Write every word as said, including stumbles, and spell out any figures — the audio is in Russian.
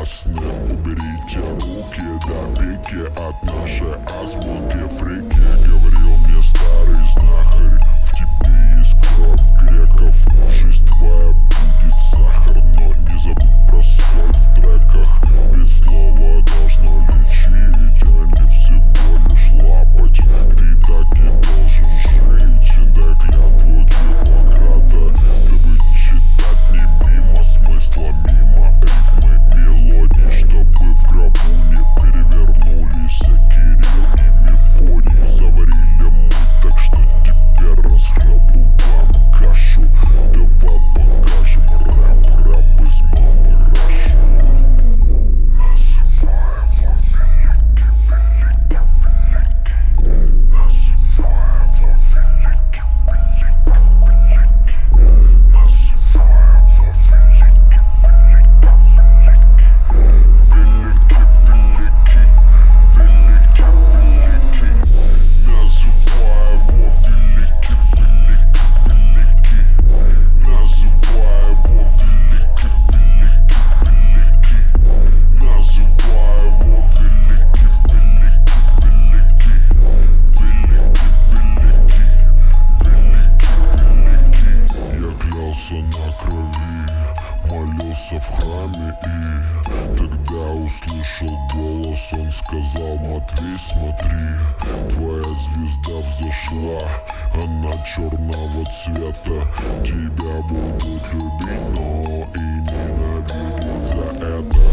красные, уберите руки до пики от нашей азбуки. Фрики, говорил мне старый знахарь, в тебе есть кровь греков. Жизнь твоя будет сахар, но не забудь про соль в треках. Ведь слово должно лечить, а не всего лишь лапать. Ты так и должен жить, дай клятву Гиппократа. Дабы читать не мимо смысла, мимо рифмы, мелодий, чтобы в гробу не перевернулись Кирилл и Мефодий. Заварили мы, так что теперь расхлебываем кашу. Давай покажем рэп, рэп из мамы Раши. Называй его великий, великий, великий. Называй его великий, великий, великий. Называй его великий, великий, великий. Великий, великий, великий, великий. Называй его великий, великий, великий. Называй его великий, великий, великий. Называй его великий, великий, великий. Великий, великий, великий, великий. Я клялся на крови, молился в храме и тогда услышал голос, он сказал: Матвей, смотри, твоя звезда взошла, она черного цвета. Тебя будут любить, но и ненавидеть за это.